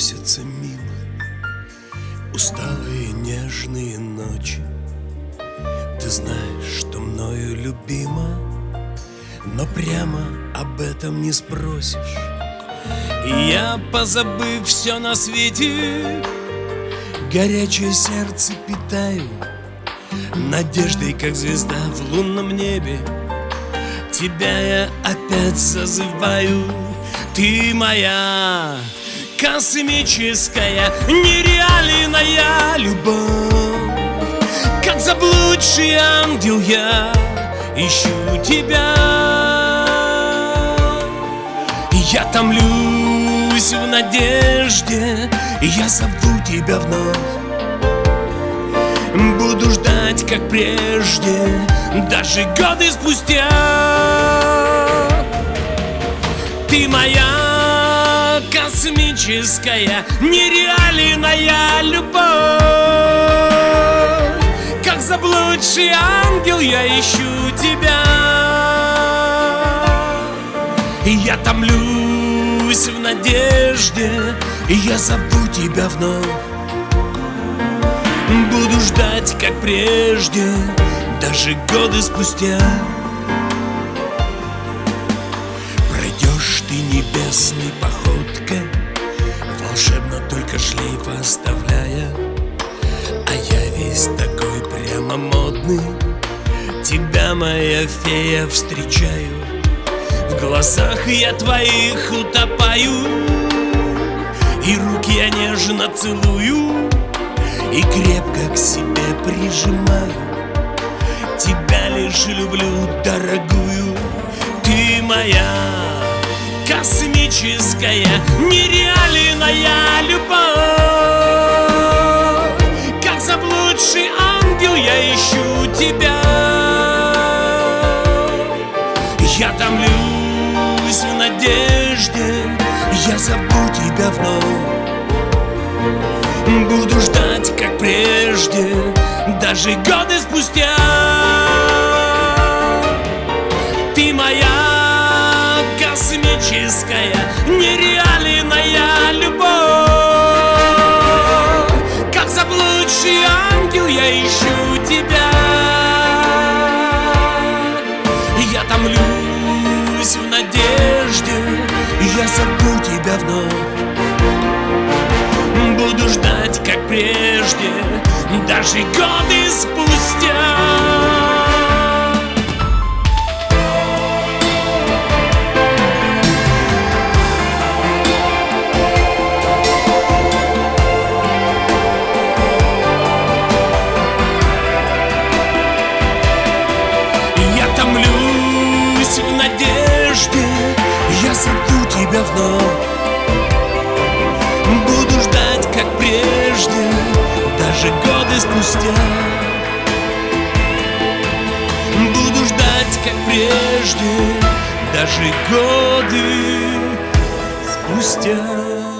проносятся мимо усталые нежные ночи. Ты знаешь, что мною любима, но прямо об этом не спросишь. И я, позабыв все на свете, горячее сердце питаю надеждой, как звезда в лунном небе. Тебя я опять созываю. Ты моя космическая, нереальная любовь. Как заблудший ангел я ищу тебя. Я томлюсь в надежде, я зову тебя вновь. Буду ждать, как прежде, даже годы спустя. Ты моя космическая, нереальная любовь. Как заблудший ангел я ищу тебя. Я томлюсь в надежде, я зову тебя вновь. Буду ждать, как прежде, даже годы спустя. Пройдешь ты небесной походкой, волшебно только шлейф оставляя. А я весь такой прямо модный, тебя, моя фея, встречаю. В глазах я твоих утопаю, и руки я нежно целую, и крепко к себе прижимаю. Тебя лишь люблю, дорогую. Ты моя космическая, нереальная любовь. Как заблудший ангел я ищу тебя. Я томлюсь в надежде, я зову тебя вновь. Буду ждать, как прежде, даже годы спустя. Ты моя космическая, нереальная любовь. Как заблудший ангел я ищу тебя. Я томлюсь в надежде, я зову тебя вновь. Буду ждать, как прежде, даже годы спустя. Я томлюсь в надежде, я зову тебя вновь. Буду ждать, как прежде, даже годы спустя. Буду ждать, как прежде, даже годы спустя.